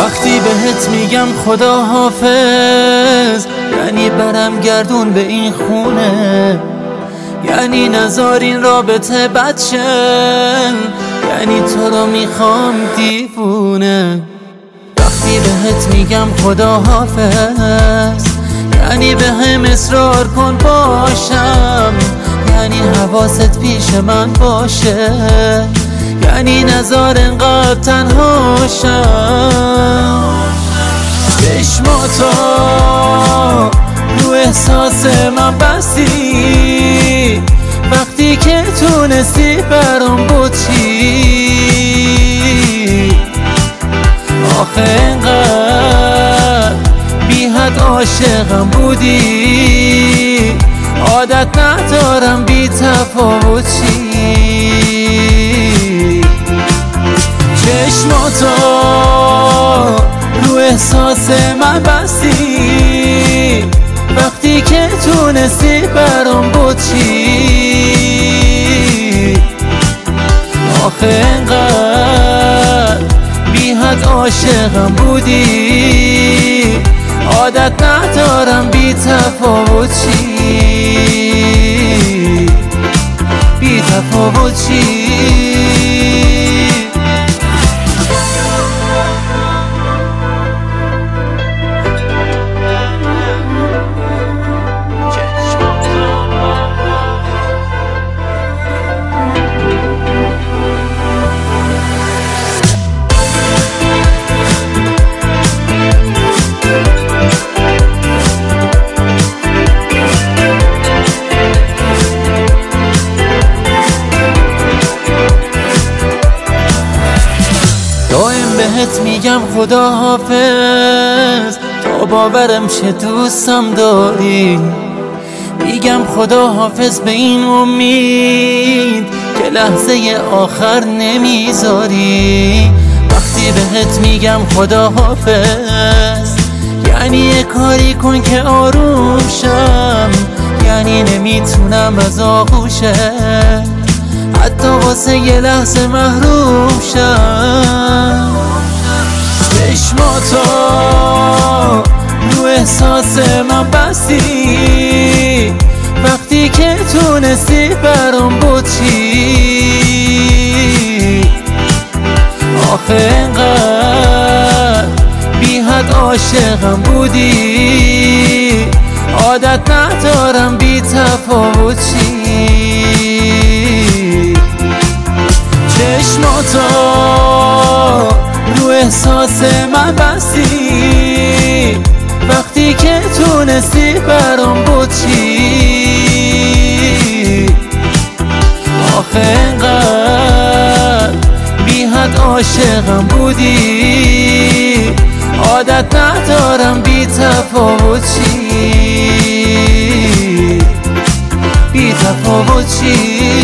وقتی بهت میگم خدا حافظ، یعنی برم گردون به این خونه، یعنی نذار این رابطه بد شه، یعنی تو رو میخوام دیوونه. وقتی بهت میگم خدا حافظ، یعنی به هم اصرار کن باشم، یعنی حواست پیش من باشه، یعنی نذار انقدر تنها شم. چشماتو رو احساس من بستی، وقتی که تونستی برام بود چی؟ آخه انقدر بی حد عاشقم بودی، عادت ندارم بی تفاوت چی؟ چشماتو رو احساس من بستی، وقتی که تونستی برام بود چی؟ آخه انقدر بی حد عاشقم بودی، عادت ندارم بی تفاوت چی؟ بی تفاوت چی؟ دائم بهت میگم خدا حافظ، تا باورم شه دوستم داری. میگم خدا حافظ به این امید که لحظه آخر نمیذاری. وقتی بهت میگم خدا حافظ، یعنی یه کاری کن که آروم شم، یعنی نمیتونم از آغوشه حتی واسه یه لحظه محروم شم. چشماتو رو احساس من بستی، وقتی که تونستی برام بود چی؟ آخه انقدر بی حد عاشقم بودی، عادت ندارم بی تفاوت چی؟ چشماتو رو احساس من بستی، وقتی که تونستی برام بود چی؟ آخه انقدر بی حد عاشقم بودی، عادت ندارم بی تفاوت چی؟ بی تفاوت چی؟